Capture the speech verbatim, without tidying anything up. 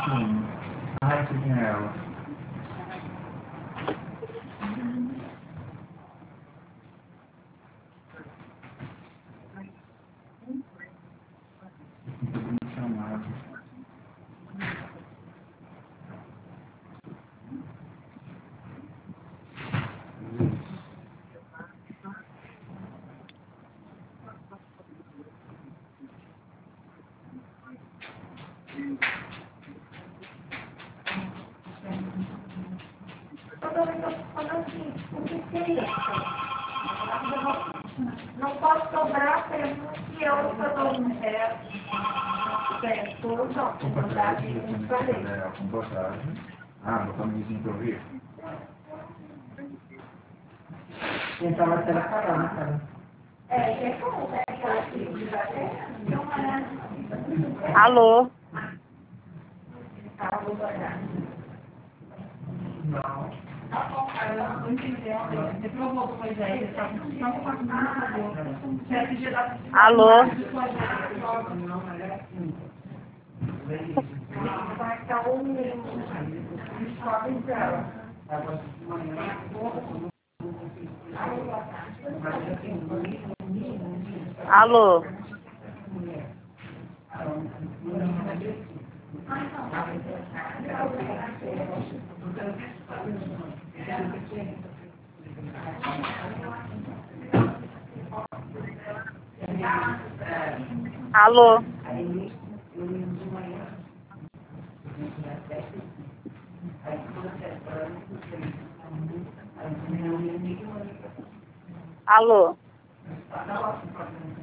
Sim. Ai, que quem é ela? Não chamado. Não posso cobrar pelo que eu estou no resto. Pessoas, Com passagem, eu tenho que fazer a compostagem. Ah, botar um vizinho pra ouvir? Então ela será falando, cara. é, é como é que ela se diz até? Alô? Não. Alô? Vai estar o mesmo. Alô? Alô? Alô?